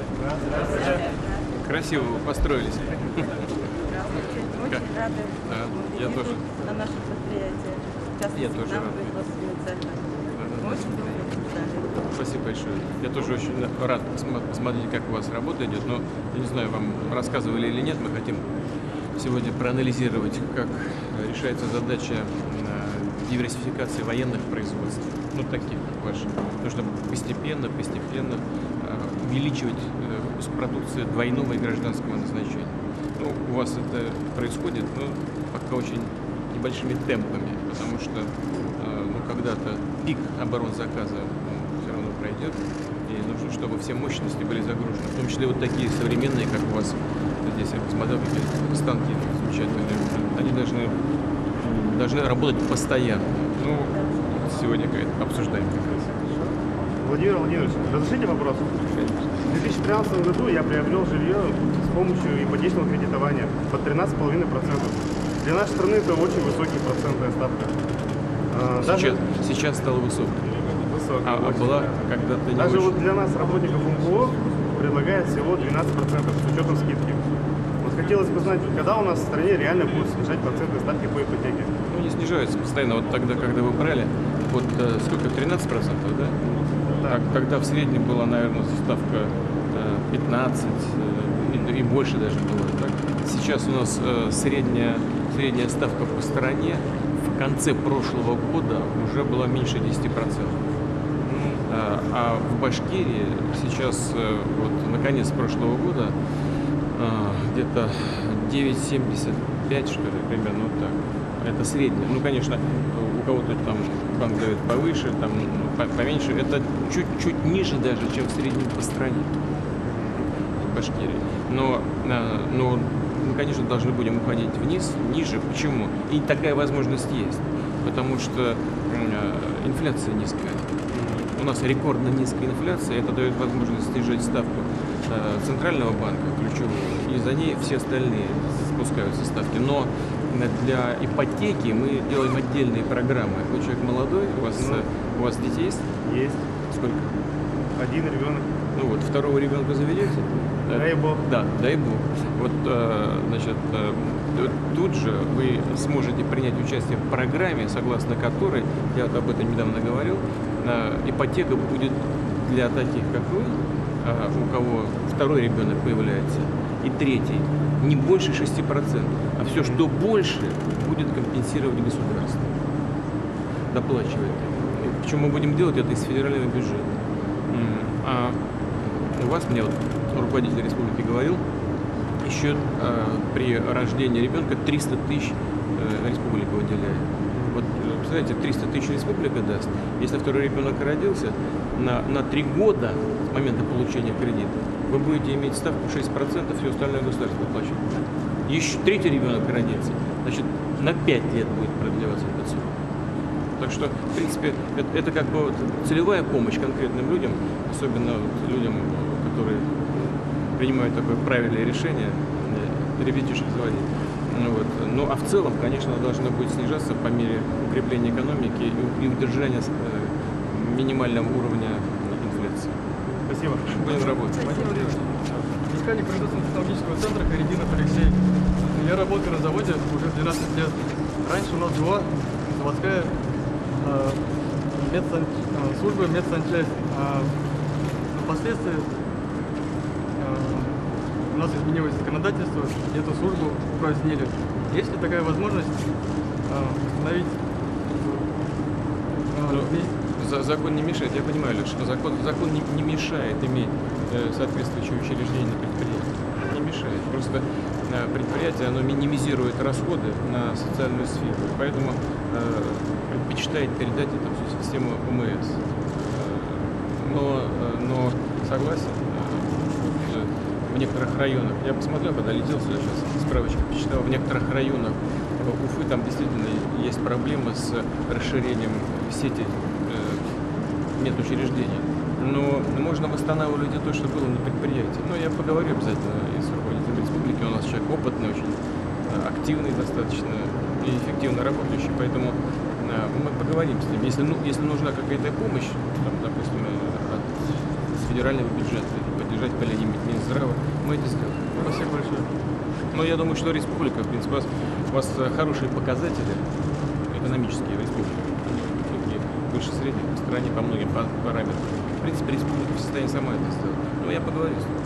Красиво вы построились. Очень рады я тоже. на нашем предприятии. Я тоже рад. Очень благодарны. Спасибо большое. Я тоже очень рад посмотреть, как у вас работа идет. Но, я не знаю, вам рассказывали или нет, мы хотим сегодня проанализировать, как решается задача диверсификации военных производств, ну таких как ваши. Нужно постепенно увеличивать выпуск продукции двойного и гражданского назначения. Ну, у вас это происходит, но пока очень небольшими темпами, потому что когда-то пик оборонзаказа все равно пройдет, и нужно, чтобы все мощности были загружены, в том числе вот такие современные, как у вас здесь, я посмотрел, какие станки замечательные, они должны работать постоянно. Ну, сегодня обсуждаем как раз. Владимир Владимирович, разрешите вопрос? В 2013 году я приобрел жилье с помощью ипотечного кредитования под 13,5%. Для нашей страны это очень высокая процентная ставка. Сейчас стало высокой. А была когда-то не Даже очень. вот для нас, работников МФО, предлагает всего 12% с учетом скидки. Вот хотелось бы знать, когда у нас в стране реально будут снижать процентные ставки по ипотеке? Ну, не снижаются постоянно. Вот тогда, когда вы брали, вот сколько, 13%, да? Да. Когда в среднем была, наверное, ставка 15 и больше даже было. Так? Сейчас у нас средняя ставка по стране в конце прошлого года уже была меньше 10%. А в Башкирии сейчас, вот, наконец прошлого года, где-то 9,75, что ли, примерно вот так. Это среднее. Ну, конечно, у кого-то там банк дает повыше, там поменьше. Это чуть-чуть ниже даже, чем в среднем по стране в Башкирии. Но мы, конечно, должны будем уходить вниз, ниже. Почему? И такая возможность есть. Потому что инфляция низкая. У нас рекордно низкая инфляция. Это дает возможность снижать ставку Центрального банка, ключевого. И за ней все остальные спускаются ставки. Но для ипотеки мы делаем отдельные программы. Вы человек молодой, у вас дети есть? Есть. Сколько? Один ребенок. Ну вот, второго ребенка заведете? Дай бог. Да, дай бог. Вот, значит, тут же вы сможете принять участие в программе, согласно которой, я вот об этом недавно говорил, ипотека будет для таких, как вы, у кого второй ребенок появляется, и третий, не больше 6%, а все, что больше, будет компенсировать государство, доплачивает. Причем мы будем делать это из федерального бюджета. А у вас, мне вот руководитель республики говорил, еще при рождении ребенка 300 тысяч республика выделяет. Вот, представляете, 300 тысяч республика даст. Если второй ребенок родился, на 3 года с момента получения кредита вы будете иметь ставку 6%, все остальное государство выплачивает. Еще третий ребенок родится, значит, на 5 лет будет продлеваться этот срок. Так что, в принципе, это как бы вот целевая помощь конкретным людям, особенно вот людям, которые принимают такое правильное решение, ребятишек заводить. Ну, а в целом, конечно, она должна будет снижаться по мере укрепления экономики и удержания минимального уровня инфляции. Спасибо. Будем работать. Механик производственно-технологического центра Карибинов Алексей. Я работаю на заводе уже 12 лет. Раньше у нас была заводская служба медсанчасть. Впоследствии у нас изменилось законодательство, и эту службу упразднили. Есть ли такая возможность установить Закон не мешает, я понимаю, Леша, что закон не мешает иметь соответствующее учреждение на предприятии. Не мешает. Просто предприятие, оно минимизирует расходы на социальную сферу, поэтому предпочитает передать это в систему ОМС. Но согласен, в некоторых районах, я посмотрел, когда летел сюда сейчас, справочку почитал, в некоторых районах Уфы там действительно есть проблемы с расширением сети медучреждений. Но можно восстанавливать и то, что было на предприятии. Но я поговорю обязательно и с руководителем республики. У нас человек опытный, очень активный, достаточно и эффективно работающий, поэтому мы поговорим с ним. Если нужна какая-то помощь, там, допустим, от федерального бюджета, лежать в поляне Минздрава. Мы это сделаем. Спасибо большое. Но я думаю, что республика, в принципе, у вас хорошие показатели экономические в республике. Все-таки выше средних по стране по многим параметрам. В принципе, республика в состоянии сама это сделать. Но я поговорю с ним.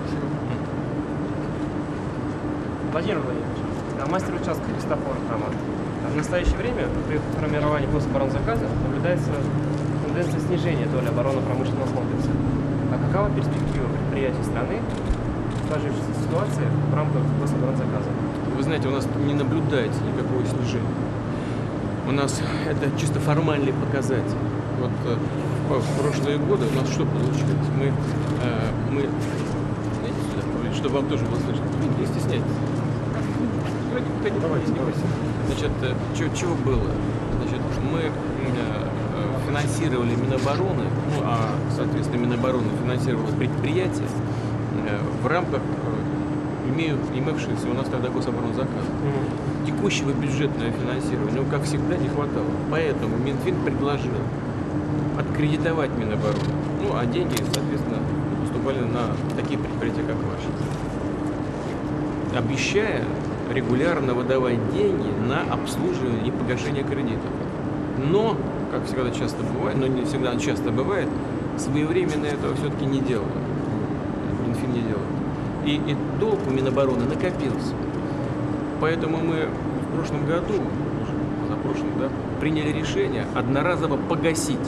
Владимир Владимирович, мастер участка Христофор Роман. В настоящее время при формировании гособоронзаказа наблюдается тенденция снижения доли оборонно-промышленного комплекса. А какова перспектива предприятий страны в сложившейся ситуации в рамках гособоронзаказа? Вы знаете, у нас не наблюдается никакого снижения. У нас это чисто формальный показатель. Вот в прошлые годы у нас что получилось? Мы знаете, сюда, чтобы вам тоже было слышно. Не стесняйтесь. Давайте. Значит, чего было? Значит, мы финансировали Минобороны, ну, а, соответственно, Минобороны финансировала предприятия в рамках имевшихся у нас тогда гособоронзаказа. Текущего бюджетного финансирования, как всегда, не хватало. Поэтому Минфин предложил откредитовать Минобороны. Ну, а деньги, соответственно, поступали на такие предприятия, как ваши. Обещая регулярно выдавать деньги на обслуживание и погашение кредитов. Но, как всегда часто бывает, но не всегда часто бывает, своевременно этого все-таки не делают. Минфин не делает. И долг у Минобороны накопился. Поэтому мы в прошлом году, за прошлым, да, приняли решение одноразово погасить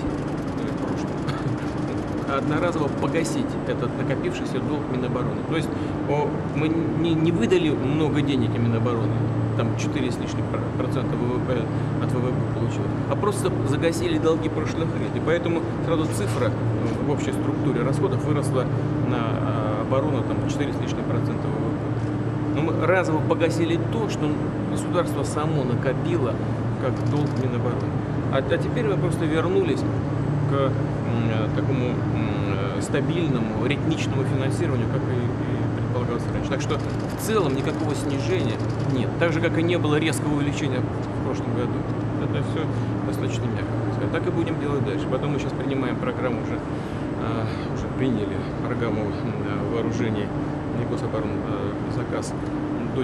этот накопившийся долг Минобороны. То есть мы не выдали много денег Минобороны, там 4 с лишним процента ВВП от ВВП получилось, а просто загасили долги прошлых лет. И поэтому сразу цифра в общей структуре расходов выросла на оборону там 4 с лишним процента ВВП. Но мы разово погасили то, что государство само накопило как долг Минобороны. А теперь мы просто вернулись к такому стабильному, ритмичному финансированию, как и предполагалось раньше. Так что в целом никакого снижения нет. Так же, как и не было резкого увеличения в прошлом году. Это все достаточно мягко. Так и будем делать дальше. Потом мы сейчас принимаем программу, уже приняли программу вооружений и гособоронзаказ до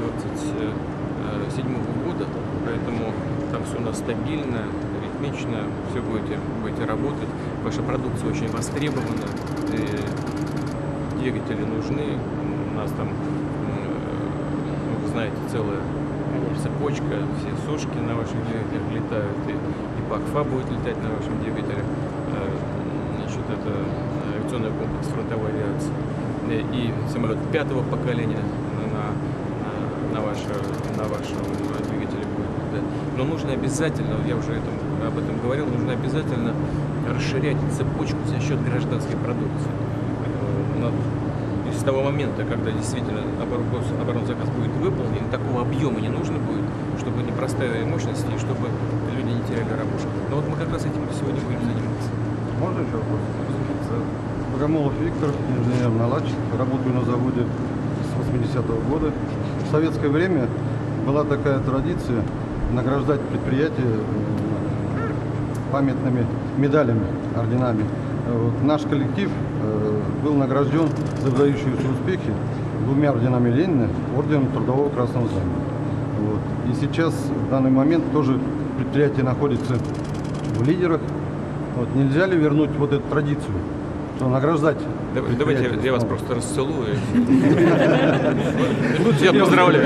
2027 года. Поэтому там все у нас стабильно, ритмично, все будете работать. Ваша продукция очень востребована, двигатели нужны. У нас там, вы знаете, целая цепочка, все сошки на ваших двигателях летают, и ПАК-ФА будет летать на вашем двигателе. Значит, это авиационный комплекс фронтовой авиации. И самолет 5-го поколения на вашем двигателе будет летать. Но нужно обязательно, я уже об этом говорил, нужно обязательно расширять цепочку за счет гражданской продукции. С того момента, когда действительно оборонзаказ будет выполнен, такого объема не нужно будет, чтобы не простая мощность и чтобы люди не теряли работу. Но вот мы как раз этим сегодня будем заниматься. Можно еще вопрос? Богомолов Виктор, инженер-наладчик, работаю на заводе с 80-го года. В советское время была такая традиция награждать предприятия памятными медалями, орденами. Вот наш коллектив был награжден за выдающиеся успехи 2 орденами Ленина, орденом Трудового Красного Знамени. Вот. И сейчас, в данный момент, тоже предприятие находится в лидерах. Вот. Нельзя ли вернуть вот эту традицию, что награждать? Давайте я вас просто расцелую. Я поздравляю.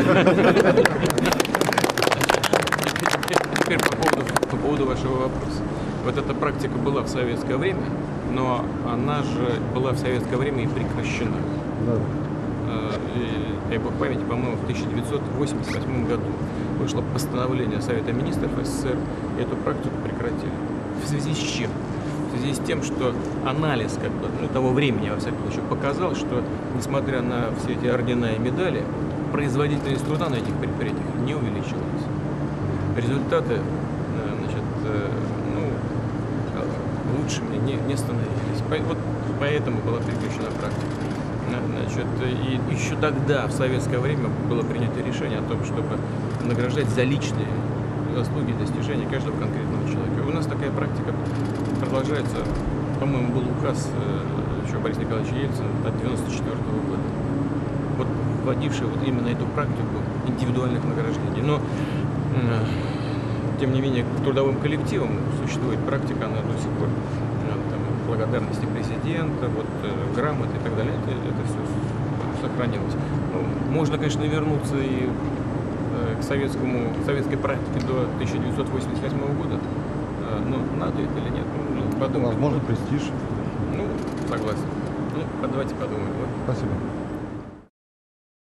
Теперь по поводу вашего вопроса. Вот эта практика была в советское время, но она же была в советское время и прекращена. Да. Дай бог памяти, по-моему, в 1988 году вышло постановление Совета Министров СССР, и эту практику прекратили. В связи с чем? В связи с тем, что анализ того времени, во всяком случае, показал, что, несмотря на все эти ордена и медали, производительность труда на этих предприятиях не увеличилась. Результаты, лучшими не становились. Вот поэтому была прекращена практика. И еще тогда, в советское время, было принято решение о том, чтобы награждать за личные заслуги и достижения каждого конкретного человека. У нас такая практика продолжается. По-моему, был указ еще еще Бориса Николаевича Ельцина от 1994 года, вот вводивший вот именно эту практику индивидуальных награждений. Но, тем не менее, к трудовым коллективам существует практика, она до сих пор, там, благодарности президента, вот, грамоты и так далее, это все сохранилось. Ну, можно, конечно, вернуться и к советской практике до 1988 года, но надо это или нет, ну, подумать. Возможно, престиж. Ну, согласен. Ну, давайте подумаем. Вот. Спасибо.